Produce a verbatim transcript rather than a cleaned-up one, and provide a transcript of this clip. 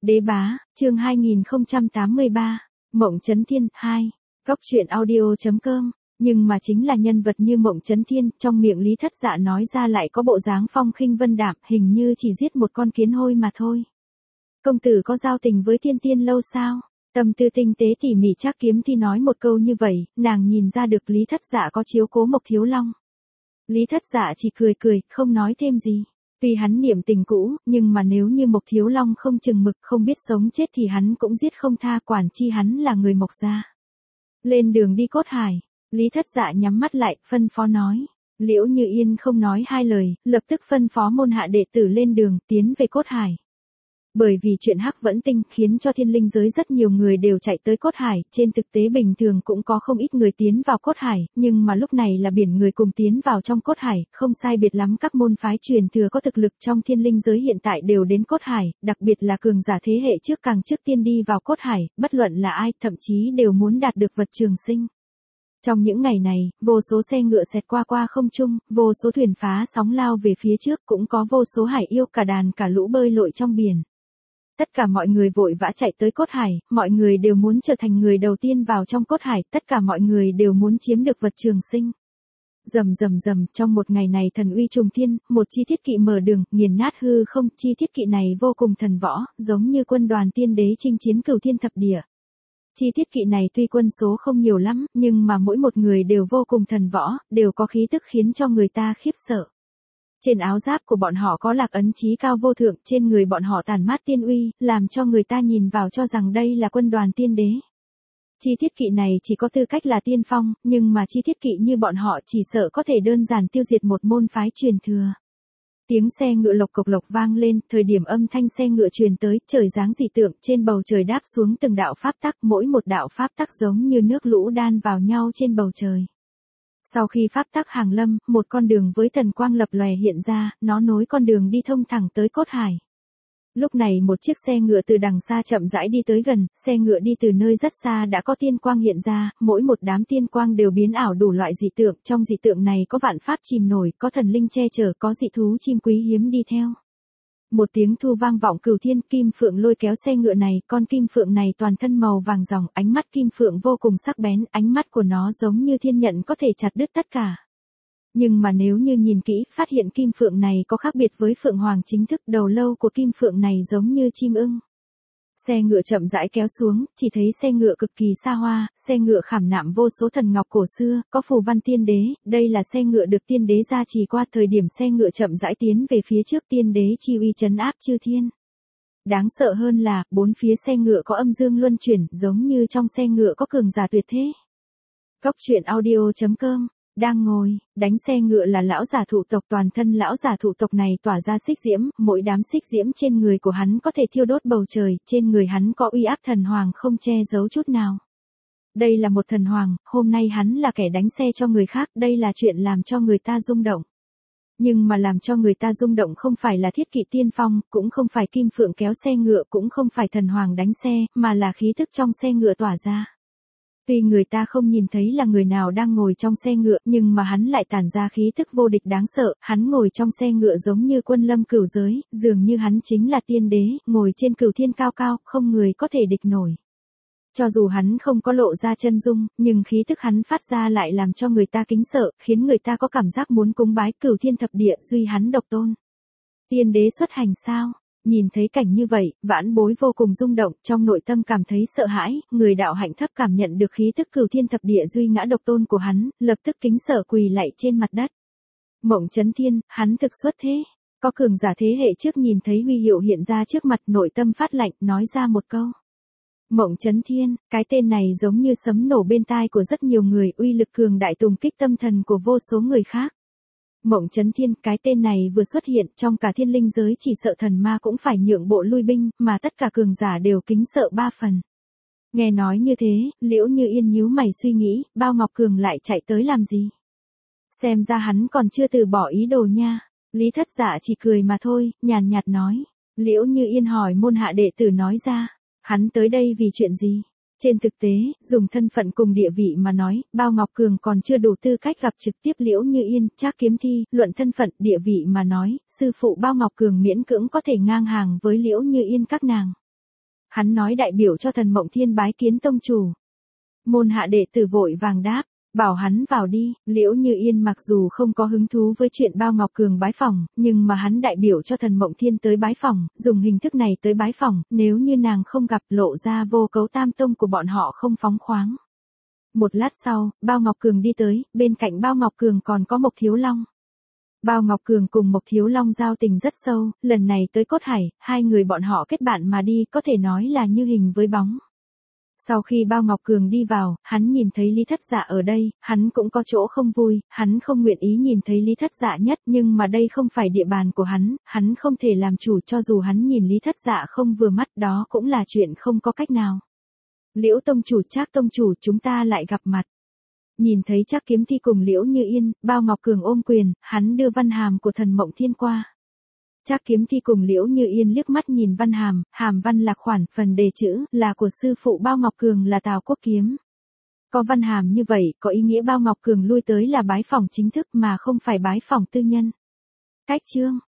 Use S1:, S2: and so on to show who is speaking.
S1: Đế bá, chương hai nghìn không trăm tám mươi ba, Mộng Chấn Thiên, hai, Cóc truyện audio chấm com, nhưng mà chính là nhân vật như Mộng Chấn Thiên, trong miệng Lý Thất Dạ nói ra lại có bộ dáng phong khinh vân đạm, hình như chỉ giết một con kiến hôi mà thôi. Công tử có giao tình với Thiên Tiên lâu sao? Tâm tư tinh tế tỉ mỉ Trác Kiếm Thi nói một câu như vậy, nàng nhìn ra được Lý Thất Dạ có chiếu cố Mộc Thiếu Long. Lý Thất Dạ chỉ cười cười, không nói thêm gì. Tuy hắn niệm tình cũ, nhưng mà nếu như Mộc Thiếu Long không chừng mực không biết sống chết thì hắn cũng giết không tha, quản chi hắn là người Mộc gia. Lên đường đi Cốt Hải, Lý Thất Dạ nhắm mắt lại, phân phó nói. Liễu Như Yên không nói hai lời, lập tức phân phó môn hạ đệ tử lên đường, tiến về Cốt Hải. Bởi vì chuyện Hắc Vẫn Tinh khiến cho thiên linh giới rất nhiều người đều chạy tới Cốt Hải, trên thực tế bình thường cũng có không ít người tiến vào Cốt Hải, nhưng mà lúc này là biển người cùng tiến vào trong Cốt Hải, không sai biệt lắm các môn phái truyền thừa có thực lực trong thiên linh giới hiện tại đều đến Cốt Hải, đặc biệt là cường giả thế hệ trước càng trước tiên đi vào Cốt Hải, bất luận là ai, thậm chí đều muốn đạt được vật trường sinh. Trong những ngày này, vô số xe ngựa xẹt qua qua không trung, vô số thuyền phá sóng lao về phía trước, cũng có vô số hải yêu cả đàn cả lũ bơi lội trong biển. Tất cả mọi người vội vã chạy tới Cốt Hải, mọi người đều muốn trở thành người đầu tiên vào trong Cốt Hải, tất cả mọi người đều muốn chiếm được vật trường sinh. Rầm rầm rầm, trong một ngày này thần uy trùng thiên, một chi thiết kỵ mở đường, nghiền nát hư không, chi thiết kỵ này vô cùng thần võ, giống như quân đoàn tiên đế chinh chiến cửu thiên thập địa. Chi thiết kỵ này tuy quân số không nhiều lắm, nhưng mà mỗi một người đều vô cùng thần võ, đều có khí tức khiến cho người ta khiếp sợ. Trên áo giáp của bọn họ có lạc ấn chí cao vô thượng, trên người bọn họ tản mát tiên uy, làm cho người ta nhìn vào cho rằng đây là quân đoàn tiên đế. Chi thiết kỵ này chỉ có tư cách là tiên phong, nhưng mà chi thiết kỵ như bọn họ chỉ sợ có thể đơn giản tiêu diệt một môn phái truyền thừa. Tiếng xe ngựa lộc cộc lộc vang lên, thời điểm âm thanh xe ngựa truyền tới, trời giáng dị tượng, trên bầu trời đáp xuống từng đạo pháp tắc, mỗi một đạo pháp tắc giống như nước lũ đan vào nhau trên bầu trời. Sau khi pháp tắc hàng lâm, một con đường với thần quang lập lòe hiện ra, nó nối con đường đi thông thẳng tới Cốt Hải. Lúc này một chiếc xe ngựa từ đằng xa chậm rãi đi tới gần, xe ngựa đi từ nơi rất xa đã có tiên quang hiện ra, mỗi một đám tiên quang đều biến ảo đủ loại dị tượng, trong dị tượng này có vạn pháp chìm nổi, có thần linh che chở, có dị thú chim quý hiếm đi theo. Một tiếng thu vang vọng cửu thiên, kim phượng lôi kéo xe ngựa này, con kim phượng này toàn thân màu vàng ròng, ánh mắt kim phượng vô cùng sắc bén, ánh mắt của nó giống như thiên nhận có thể chặt đứt tất cả. Nhưng mà nếu như nhìn kỹ, phát hiện kim phượng này có khác biệt với phượng hoàng chính thức, đầu lâu của kim phượng này giống như chim ưng. Xe ngựa chậm rãi kéo xuống, chỉ thấy xe ngựa cực kỳ xa hoa, xe ngựa khảm nạm vô số thần ngọc cổ xưa, có phù văn tiên đế, đây là xe ngựa được tiên đế gia trì qua, thời điểm xe ngựa chậm rãi tiến về phía trước tiên đế chi uy trấn áp chư thiên. Đáng sợ hơn là, bốn phía xe ngựa có âm dương luân chuyển, giống như trong xe ngựa có cường giả tuyệt thế. Cóc truyện audio chấm com. Đang ngồi, đánh xe ngựa là lão giả thụ tộc, toàn thân lão giả thụ tộc này tỏa ra xích diễm, mỗi đám xích diễm trên người của hắn có thể thiêu đốt bầu trời, trên người hắn có uy áp thần hoàng không che giấu chút nào. Đây là một thần hoàng, hôm nay hắn là kẻ đánh xe cho người khác, đây là chuyện làm cho người ta rung động. Nhưng mà làm cho người ta rung động không phải là thiết kỵ tiên phong, cũng không phải kim phượng kéo xe ngựa, cũng không phải thần hoàng đánh xe, mà là khí thức trong xe ngựa tỏa ra. Tuy người ta không nhìn thấy là người nào đang ngồi trong xe ngựa, nhưng mà hắn lại tản ra khí thức vô địch đáng sợ, hắn ngồi trong xe ngựa giống như quân lâm cửu giới, dường như hắn chính là tiên đế, ngồi trên cửu thiên cao cao, không người có thể địch nổi. Cho dù hắn không có lộ ra chân dung, nhưng khí thức hắn phát ra lại làm cho người ta kính sợ, khiến người ta có cảm giác muốn cúng bái cửu thiên thập địa, duy hắn độc tôn. Tiên đế xuất hành sao? Nhìn thấy cảnh như vậy, vãn bối vô cùng rung động, trong nội tâm cảm thấy sợ hãi, người đạo hạnh thấp cảm nhận được khí tức cửu thiên thập địa duy ngã độc tôn của hắn, lập tức kính sợ quỳ lạy trên mặt đất. Mộng Chấn Thiên, hắn thực xuất thế. Có cường giả thế hệ trước nhìn thấy huy hiệu hiện ra trước mặt, nội tâm phát lạnh, nói ra một câu. Mộng Chấn Thiên, cái tên này giống như sấm nổ bên tai của rất nhiều người, uy lực cường đại tùng kích tâm thần của vô số người khác. Mộng Chấn Thiên, cái tên này vừa xuất hiện, trong cả thiên linh giới chỉ sợ thần ma cũng phải nhượng bộ lui binh, mà tất cả cường giả đều kính sợ ba phần. Nghe nói như thế, Liễu Như Yên nhíu mày suy nghĩ, Bao Ngọc Cường lại chạy tới làm gì? Xem ra hắn còn chưa từ bỏ ý đồ nha. Lý Thất Dạ chỉ cười mà thôi, nhàn nhạt nói. Liễu Như Yên hỏi môn hạ đệ tử nói ra, hắn tới đây vì chuyện gì? Trên thực tế, dùng thân phận cùng địa vị mà nói, Bao Ngọc Cường còn chưa đủ tư cách gặp trực tiếp Liễu Như Yên, Trác Kiếm Thi, luận thân phận, địa vị mà nói, sư phụ Bao Ngọc Cường miễn cưỡng có thể ngang hàng với Liễu Như Yên các nàng. Hắn nói đại biểu cho Thần Mộng Thiên bái kiến tông chủ. Môn hạ đệ tử vội vàng đáp, bảo hắn vào đi. Liễu Như Yên mặc dù không có hứng thú với chuyện Bao Ngọc Cường bái phỏng, nhưng mà hắn đại biểu cho Thần Mộng Thiên tới bái phỏng, dùng hình thức này tới bái phỏng, nếu như nàng không gặp lộ ra vô cấu tam tông của bọn họ không phóng khoáng. Một lát sau, Bao Ngọc Cường đi tới, bên cạnh Bao Ngọc Cường còn có Mộc Thiếu Long. Bao Ngọc Cường cùng Mộc Thiếu Long giao tình rất sâu, lần này tới Cốt Hải, hai người bọn họ kết bạn mà đi có thể nói là như hình với bóng. Sau khi Bao Ngọc Cường đi vào, hắn nhìn thấy Lý Thất Dạ ở đây, hắn cũng có chỗ không vui, hắn không nguyện ý nhìn thấy Lý Thất Dạ nhất, nhưng mà đây không phải địa bàn của hắn, hắn không thể làm chủ cho dù hắn nhìn Lý Thất Dạ không vừa mắt, đó cũng là chuyện không có cách nào. Liễu tông chủ, Trác tông chủ, chúng ta lại gặp mặt. Nhìn thấy Trác Kiếm Thi cùng Liễu Như Yên, Bao Ngọc Cường ôm quyền, hắn đưa văn hàm của Thần Mộng Thiên qua. Trác Kiếm Thi cùng Liễu Như Yên liếc mắt nhìn văn hàm, hàm văn là khoản, phần đề chữ là của sư phụ Bao Ngọc Cường là Tào Quốc Kiếm. Có văn hàm như vậy, có ý nghĩa Bao Ngọc Cường lui tới là bái phỏng chính thức mà không phải bái phỏng tư nhân. Cách chương